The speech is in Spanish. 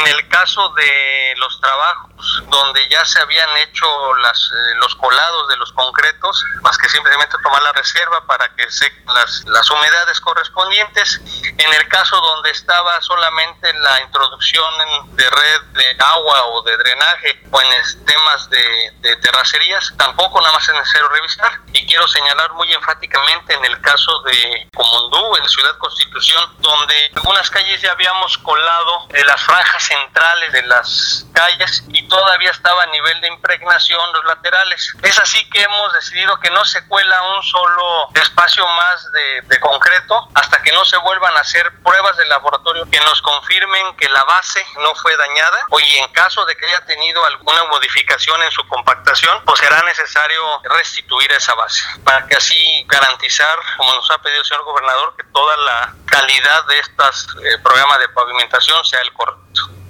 En el caso de los trabajos donde ya se habían hecho los colados de los concretos, más que simplemente tomar la reserva para que sequen las humedades correspondientes. En el caso donde estaba solamente la introducción de red de agua o de drenaje o en temas de terracerías, tampoco nada más es necesario revisar. Y quiero señalar muy enfáticamente en el caso de Comondú, en Ciudad Constitución, donde en algunas calles ya habíamos colado las franjas centrales de las calles y todavía estaba a nivel de impregnación los laterales. Es así que hemos decidido que no se cuela un solo espacio más de concreto hasta que no se vuelvan a hacer pruebas de laboratorio que nos confirmen que la base no fue dañada, o y en caso de que haya tenido alguna modificación en su compactación, pues será necesario restituir esa base para que así garantizar, como nos ha pedido el señor gobernador, que toda la calidad de estos programas de pavimentación sea el correcto.